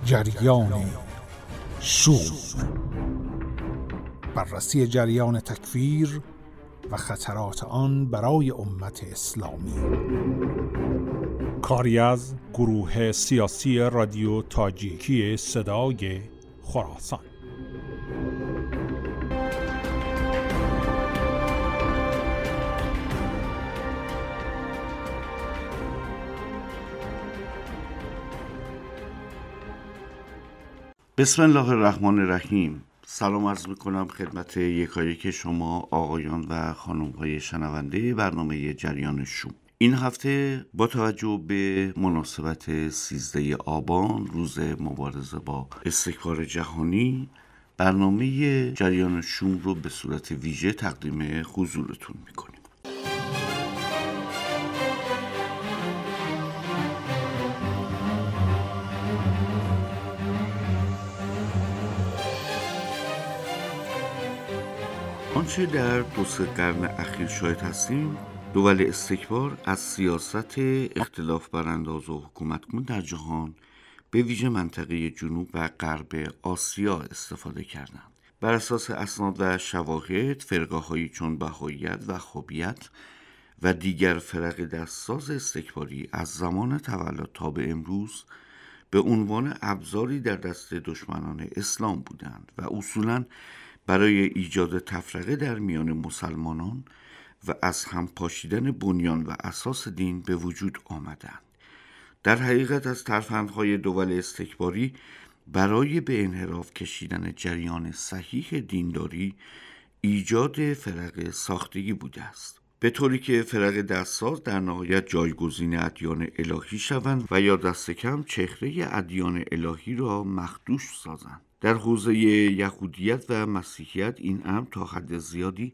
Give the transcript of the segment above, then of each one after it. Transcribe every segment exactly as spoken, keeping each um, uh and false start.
جریان شوم، بررسی جریان تکفیر و خطرات آن برای امت اسلامی. کاری از گروه سیاسی رادیو تاجیکی صدای خراسان. بسم الله الرحمن الرحیم. سلام عرض میکنم خدمت یکایک شما آقایان و خانم‌های شنونده برنامه جریان شوم. این هفته با توجه به مناسبت سیزده آبان، روز مبارزه با استکبار جهانی، برنامه جریان شوم رو به صورت ویژه تقدیم حضورتون میکنیم. آنچه در دو سه قرن اخیر شاهد هستیم، دول استکبار از سیاست اختلاف برانداز و حکومتگون در جهان به ویژه منطقه جنوب و غرب آسیا استفاده کردند. بر اساس اسناد و شواهد، فرقه‌هایی چون بهائیت و خوبیت و دیگر فرق دستساز استکباری از زمان تولد تا به امروز به عنوان ابزاری در دست دشمنان اسلام بودند و اصولاً برای ایجاد تفرقه در میان مسلمانان و از هم پاشیدن بنیان و اساس دین به وجود آمدند. در حقیقت از ترفندهای دول استکباری برای به انحراف کشیدن جریان صحیح دینداری ایجاد فرق ساختگی بوده است، به طوری که فرق دستساز در نهایت جایگزین ادیان الهی شوند و یا دست کم چهره ادیان الهی را مخدوش سازند. در حوزه یهودیت و مسیحیت این امر تا حد زیادی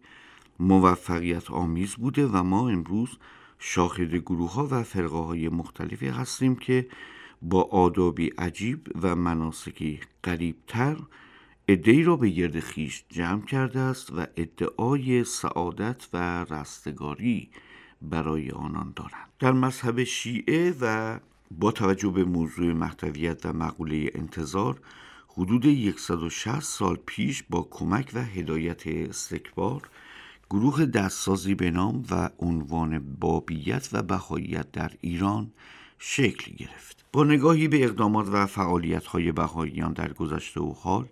موفقیت آمیز بوده و ما امروز شاهد گروه ها و فرقه های مختلفی هستیم که با آدابی عجیب و مناسکی غریبتر عده‌ای را به گرد خویش جمع کرده است و ادعای سعادت و رستگاری برای آنان دارند. در مذهب شیعه و با توجه به موضوع محتویت و مقوله انتظار، حدود صد و شصت سال پیش با کمک و هدایت استکبار گروه دستسازی به نام و عنوان بابیت و بهائیت در ایران شکل گرفت. با نگاهی به اقدامات و فعالیت‌های بهائیان در گذشته و حال،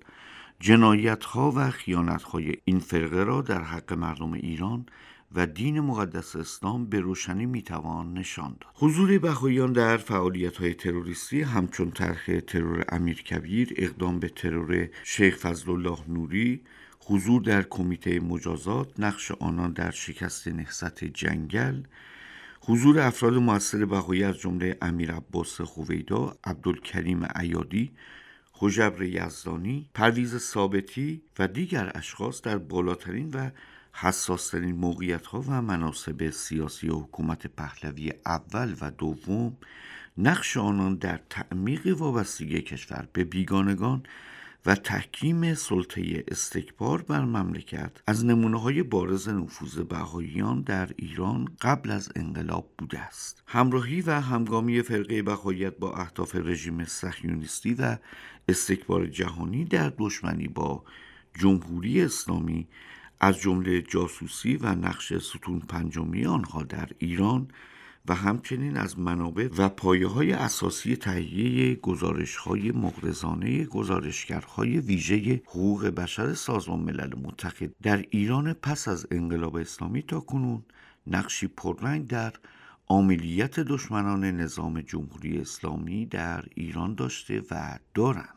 جنایت‌ها و خیانت‌های این فرقه را در حق مردم ایران و دین مقدس اسلام به روشنی میتوان نشان داد. حضور بهائیان در فعالیت‌های تروریستی همچون طرح ترور امیرکبیر، اقدام به ترور شیخ فضل الله نوری، حضور در کمیته مجازات، نقش آنان در شکست نهضت جنگل، حضور افراد مؤثر بهایی از جمله امیر عباس خویدا، عبدالکریم عیادی، حجبر یزدانی، پرویز ثابتی و دیگر اشخاص در بالاترین و حساس‌ترین موقعیت‌ها و مناصب سیاسی حکومت پهلوی اول و دوم، نقش آنان در تعمیق وابستگی کشور به بیگانگان و تحکیم سلطه استکبار بر مملکت از نمونه‌های بارز نفوذ بهائیان در ایران قبل از انقلاب بوده است. همراهی و همگامی فرقه بهائیت با اهداف رژیم صهیونیستی و استکبار جهانی در دشمنی با جمهوری اسلامی از جمله جاسوسی و نقش ستون پنجمی آنها در ایران و همچنین از منابع و پایه‌های اساسی تهیه گزارش‌های مغرضانه گزارشگرهای ویژه حقوق بشر سازمان ملل متحد در ایران پس از انقلاب اسلامی تا کنون نقشی پررنگ در عاملیت دشمنان نظام جمهوری اسلامی در ایران داشته و دارند.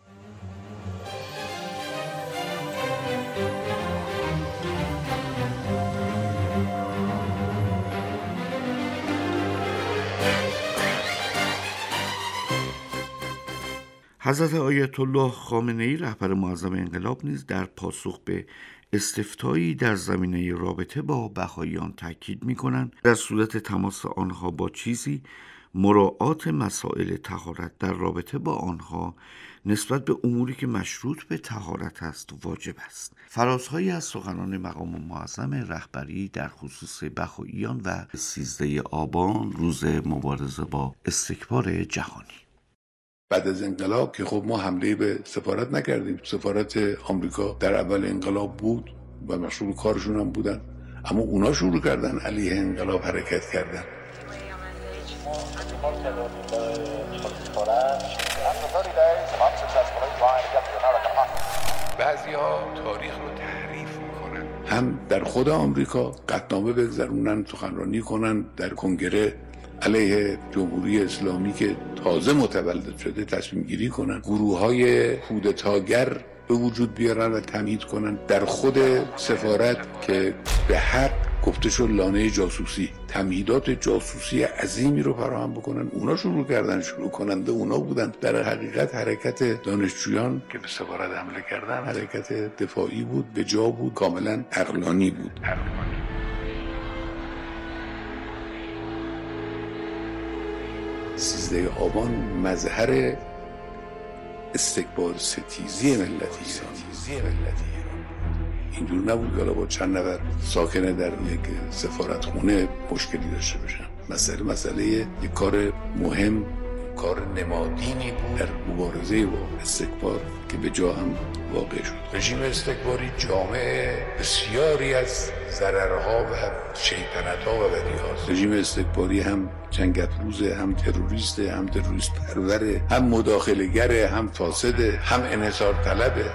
حضرت آیت الله خامنه‌ای رهبر معظم انقلاب نیز در پاسخ به استفتایی در زمینه رابطه با بهائیان تاکید می‌کنند در صورت تماس آنها با چیزی مراعات مسائل طهارت در رابطه با آنها نسبت به اموری که مشروط به طهارت است واجب است. فرازهایی از سخنان مقام معظم رهبری در خصوص بهائیان و سیزده آبان روز مبارزه با استکبار جهانی. بعد از انقلاب که خب ما حمله به سفارت نکردیم. سفارت آمریکا در اول انقلاب بود و مشغول کارشون هم بودن، اما اونا شروع کردن علیه انقلاب حرکت کردن. بعضی ها تاریخ رو تحریف میکنن، هم در خود آمریکا قطعنامه بگذرونن، سخنرانی کنن، در کنگره علیه جمهوری اسلامی که تازه متولد شده تصمیم گیری کنن، گروه های کودتاگر به وجود بیارن و تمهید کنن. در خود سفارت که به حق گفته شد لانه جاسوسی، تمهیدات جاسوسی عظیمی رو فراهم بکنن، اونا شروع کردن، شروع کننده اونا بودن. در حقیقت حرکت دانشجویان که به سفارت حمله کردن حرکت دفاعی بود، به جا بود، کاملا عقلانی بود. سیزده آبان مظهر استکبار ستیزی ملتی ایران. اینجور نبود که حالا با چند نفر ساکنه در یک سفارت خونه مشکلی داشته باشن. مسئله مسئله یک کار مهم، کار نمادینی بود در مبارزه با استکبار که به جا هم واقع شد. رژیم استکباری جامعه بسیاری از ضررها و شیطنت‌ها و بدیهاست. رژیم استکباری هم جنگ‌افروزه، هم تروریسته، هم تروریست پروره، هم مداخله‌گره، هم فاسده، هم انحصار طلبه.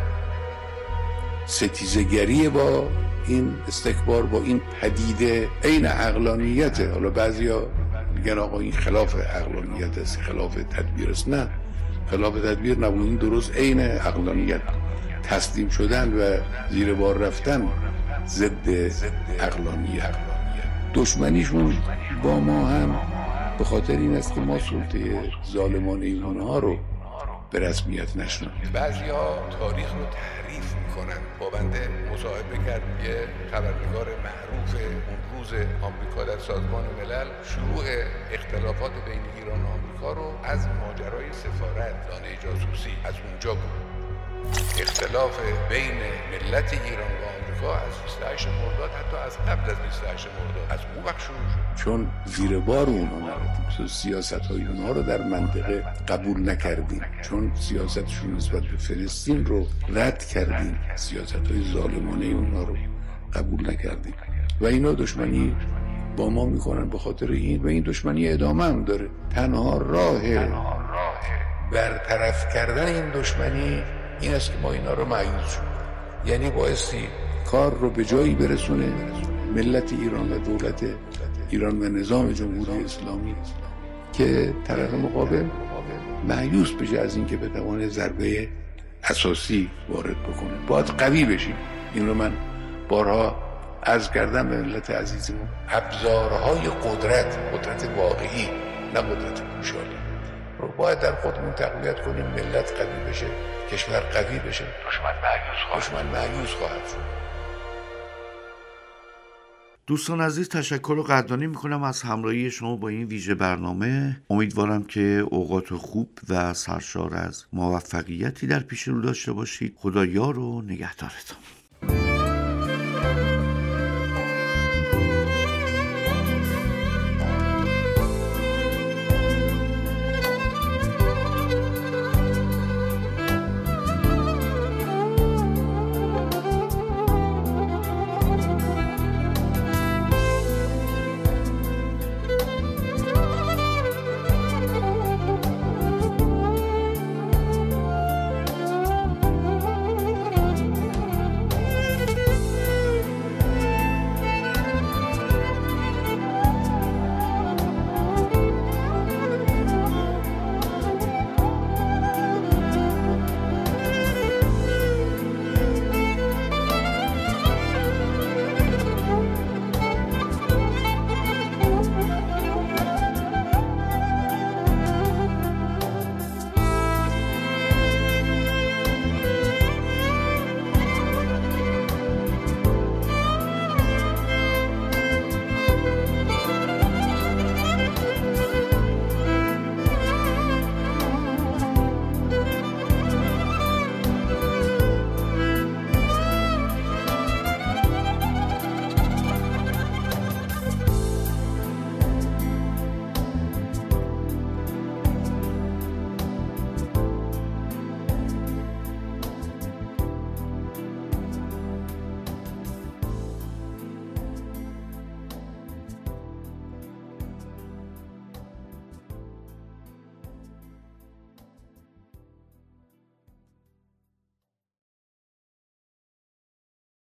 ستیزگری با این استکبار، با این پدیده عین عقلانیته. حالا بعضیا میگن آقا این خلاف عقلانیت است، خلاف تدبیر است. نه، خلاف تدبیر نبود، این درست عین عقلانیت. تسلیم شدن و زیر بار رفتن ضد عقلانیت. دشمنیشون با ما هم به خاطر این است که ما سلطه ظالمانه اونها رو به رسمیت نشناختیم. بعضیا تاریخ رو تحریف میکنن. با بنده مصاحبه کرد یه خبرنگار معروف اون روز آمریکا در سازمان ملل، شروع اختلافات بین ایران و آمریکا رو از ماجرای سفارت لانه جاسوسی از اونجا بود. اختلاف بین ملت ایران و آمریکا از بیست و هشت مرداد، حتی از قبل از بیست و هشت مرداد، از اون وقت شروع شد. چون زیر بار اونها نرفتیم، سیاست‌های اونها رو در منطقه قبول نکردیم، چون سیاستشون نسبت به فلسطین رو رد کردیم، سیاست‌های ظالمانه اونها رو قبول نکردیم و اینا دشمنی با ما میکنن به خاطر این، و این دشمنی ادامه هم داره. تنها راه برطرف کردن این دشمنی این است که ما اینا رو مایوس شد، یعنی بایستی کار رو به جایی برسونه ملت ایران و دولت ایران و نظام جمهوری اسلامی که طرف مقابل مایوس بشه از اینکه بتونه ضربه اساسی وارد بکنه. باید قوی بشیم. این رو من بارها عرض کردم به ملت عزیزمون. ابزارهای قدرت، قدرت واقعی نه قدرت پوشالی، رو باید در خودمون تقویت کنیم. ملت قوی بشه، کشور قوی بشه، دشمن مایوس خواهد دشمن مایوس خواهد شد. دوستان عزیز، تشکر و قدردانی میکنم از همراهی شما با این ویژه برنامه. امیدوارم که اوقات خوب و سرشار از موفقیتی در پیش رو داشته باشید. خدا یار و نگهدارتون.